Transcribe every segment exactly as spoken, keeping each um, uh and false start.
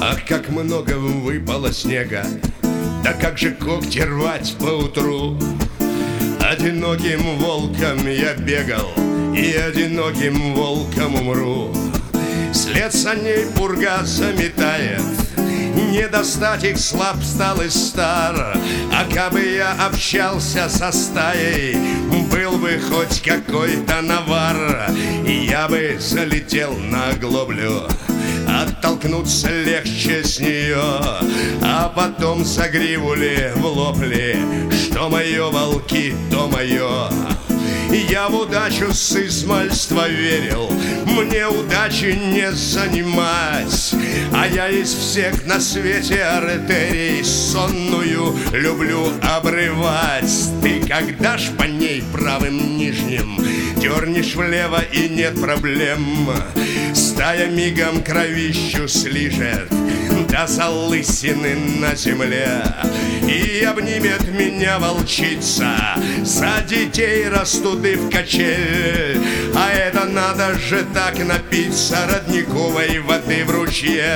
Ах, как много выпало снега, да как же когти рвать поутру. Одиноким волком я бегал, и одиноким волком умру. След саней пурга заметает, не достать их, слаб стал и стар. А кабы я общался со стаей, был бы хоть какой-то навар, и я бы залетел на оглоблю. Оттолкнуться легче с нее, а потом за гриву ли в лоб ли. Что мое, волки, то мое. Я в удачу с измальства верил, мне удачи не занимать. А я из всех на свете артерий сонную люблю обрывать. Ты когда ж по ней правым нижним дернешь влево, и нет проблем. Стая мигом кровищу слижет до залысины на земле, и обнимет меня волчица, за детей растуды в качель. А это надо же так напиться родниковой воды в ручье.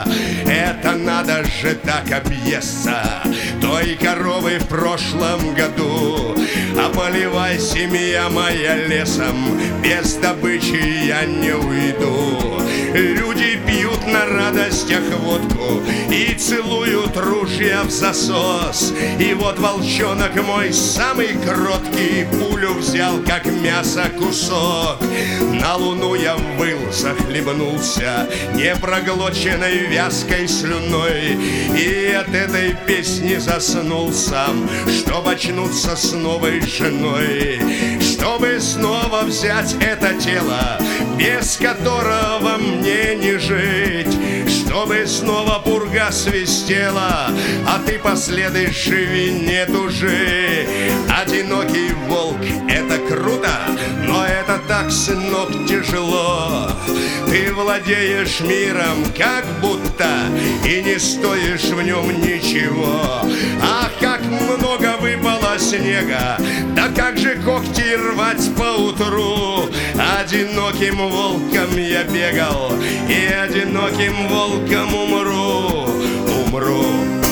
Это надо же так объесться той коровы в прошлом году. А поливай, семья моя, лесом, без добычи я не уйду. Люди пьют на радостях водку и целуют ружья в засос. И вот волчонок мой, самый кроткий, пулю взял, как мясо, кусок. На луну я выл, захлебнулся непроглоченной вязкой слюной, и от этой песни заснул сам, чтоб очнуться с новой женой. Чтобы снова взять это тело, без которого мне не жить. Чтобы снова пурга свистела, а ты последуешь, живи, не тужи. Одинокий волк — это круто, но это так, сынок, тяжело. Ты владеешь миром как будто и не стоишь в нем ничего. Ах, как много выпало снега, да как же когти рвать поутру. Одиноким волком я бегал, и одиноким волком умру, умру.